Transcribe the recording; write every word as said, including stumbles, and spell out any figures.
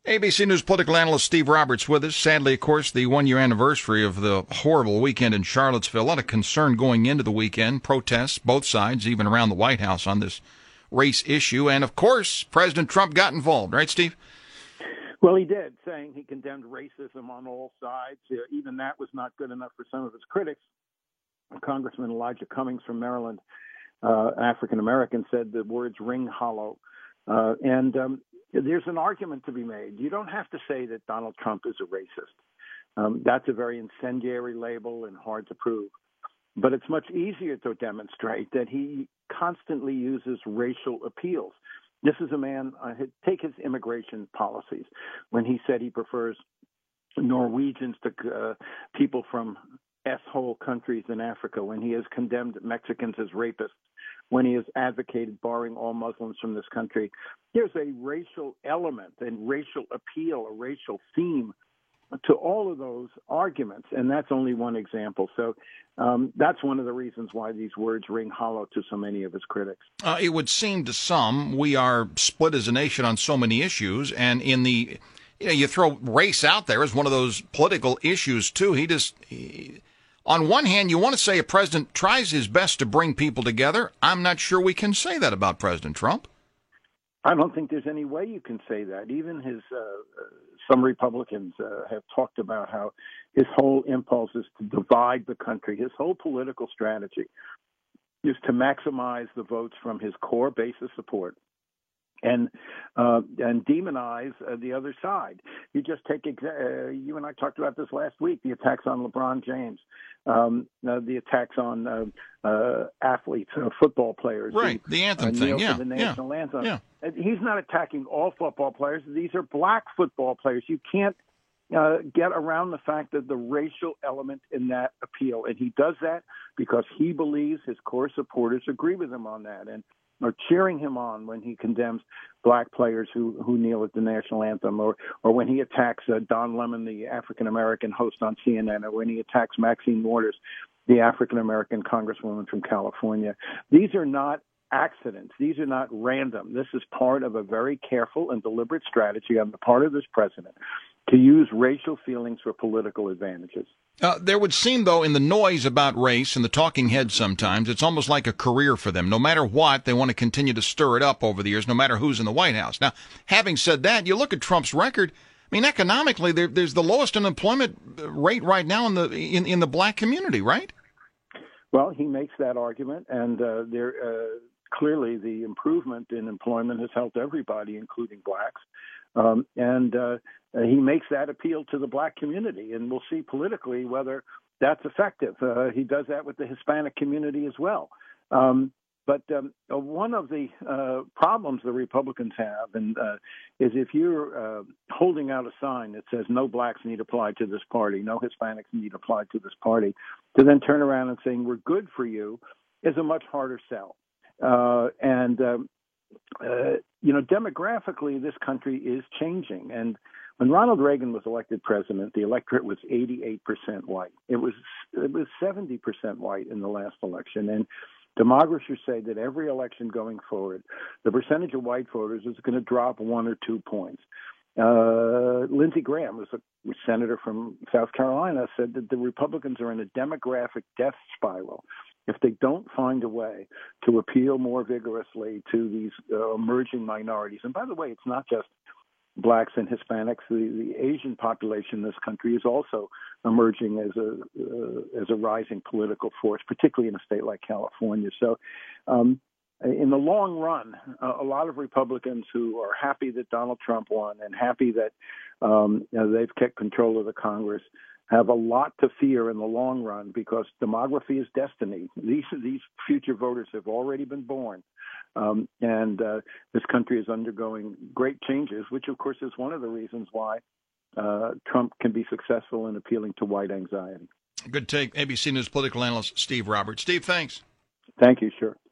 A B C News political analyst Steve Roberts with us. Sadly, of course, the one-year anniversary of the horrible weekend in Charlottesville. A lot of concern going into the weekend. Protests, both sides, even around the White House on this race issue. And, of course, President Trump got involved. Right, Steve? Well, he did, saying he condemned racism on all sides. Uh, even that was not good enough for some of his critics. Congressman Elijah Cummings from Maryland, uh, African-American, said the words ring hollow. Uh, and um, there's an argument to be made. You don't have to say that Donald Trump is a racist. Um, that's a very incendiary label and hard to prove. But it's much easier to demonstrate that he constantly uses racial appeals. This is a man, uh, take his immigration policies, when he said he prefers Norwegians to uh, people from S-hole countries in Africa, when he has condemned Mexicans as rapists, when he has advocated barring all Muslims from this country. There's a racial element and racial appeal, a racial theme to all of those arguments, and that's only one example. So um, that's one of the reasons why these words ring hollow to so many of his critics. Uh, it would seem to some we are split as a nation on so many issues, and in the you know you throw race out there as one of those political issues too. He just he, on one hand, you want to say a president tries his best to bring people together. I'm not sure we can say that about President Trump. I don't think there's any way you can say that. Even his uh, some Republicans uh, have talked about how his whole impulse is to divide the country. His whole political strategy is to maximize the votes from his core base of support and uh, and demonize uh, the other side. You just take exa- uh, you and I talked about this last week. The attacks on LeBron James, um, uh, the attacks on uh, uh, athletes, uh, football players, right? Who, the anthem uh, thing, yeah, the national yeah, anthem. yeah. He's not attacking all football players. These are black football players. You can't uh, get around the fact that the racial element in that appeal, and he does that because he believes his core supporters agree with him on that and are cheering him on when he condemns black players who, who kneel at the national anthem, or, or when he attacks uh, Don Lemon, the African-American host on C N N, or when he attacks Maxine Waters, the African-American congresswoman from California. These are not accidents. These are not random. This is part of a very careful and deliberate strategy on the part of this president to use racial feelings for political advantages. Uh, there would seem, though, in the noise about race and the talking heads sometimes, it's almost like a career for them. No matter what, they want to continue to stir it up over the years, no matter who's in the White House. Now, having said that, you look at Trump's record. I mean, economically, there, there's the lowest unemployment rate right now in the in, in the black community, right? Well, he makes that argument, and uh, there uh, clearly the improvement in employment has helped everybody, including blacks. Um, and uh, he makes that appeal to the black community, and we'll see politically whether that's effective. Uh, he does that with the Hispanic community as well. Um, but um, one of the uh, problems the Republicans have and uh, is if you're uh, holding out a sign that says no blacks need apply to this party, no Hispanics need apply to this party, to then turn around and saying we're good for you is a much harder sell. Uh, and um, Uh, you know, demographically, this country is changing. And when Ronald Reagan was elected president, the electorate was eighty-eight percent white. It was it was seventy percent white in the last election. And demographers say that every election going forward, the percentage of white voters is going to drop one or two points. Uh, Lindsey Graham, who's a senator from South Carolina, said that the Republicans are in a demographic death spiral if they don't find a way to appeal more vigorously to these uh, emerging minorities. And by the way, it's not just blacks and Hispanics. The, the Asian population in this country is also emerging as a uh, as a rising political force, particularly in a state like California. So um, in the long run, uh, a lot of Republicans who are happy that Donald Trump won and happy that um, you know, they've kept control of the Congress have a lot to fear in the long run because demography is destiny. These these future voters have already been born, um, and uh, this country is undergoing great changes, which, of course, is one of the reasons why uh, Trump can be successful in appealing to white anxiety. Good take. A B C News political analyst Steve Roberts. Steve, thanks. Thank you, sure.